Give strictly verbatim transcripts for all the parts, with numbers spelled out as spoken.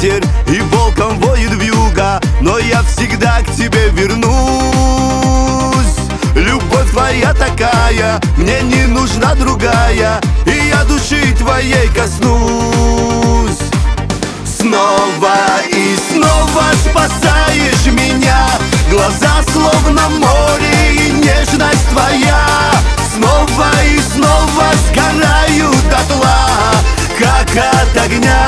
ветер и волком воет вьюга, но я всегда к тебе вернусь. Любовь твоя такая, мне не нужна другая, и я души твоей коснусь. Снова и снова спасаешь меня, глаза словно море и нежность твоя. Снова и снова сгораю дотла, как от огня.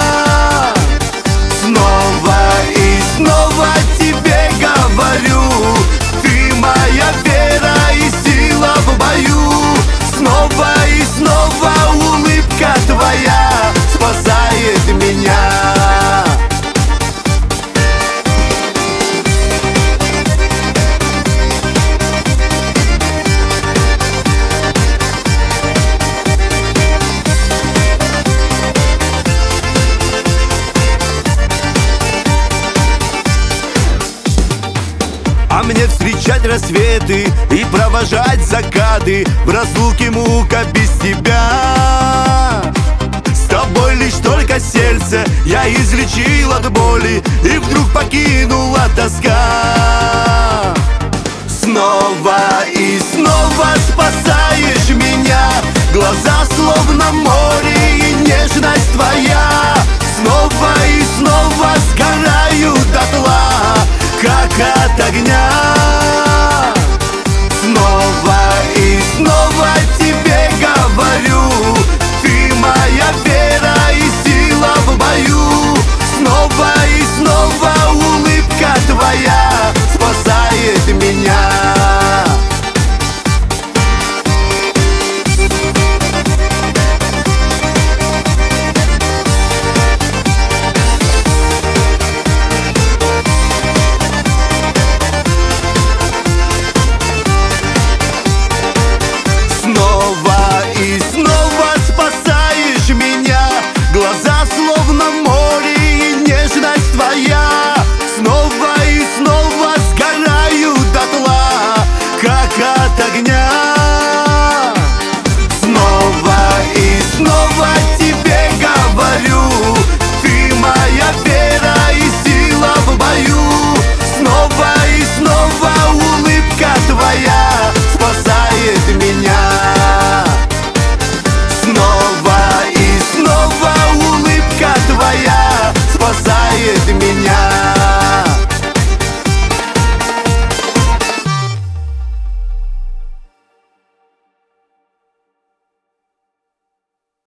Снова и снова тебе говорю, ты моя вера и сила в бою. Снова и снова улыбка твоя спасает меня. А мне встречать рассветы и провожать закаты, в разлуке мука без тебя. С тобой лишь только сердце я излечил от боли, и вдруг покинула тоска. Снова и снова спасаешь меня, глаза словно море и нежность твоя.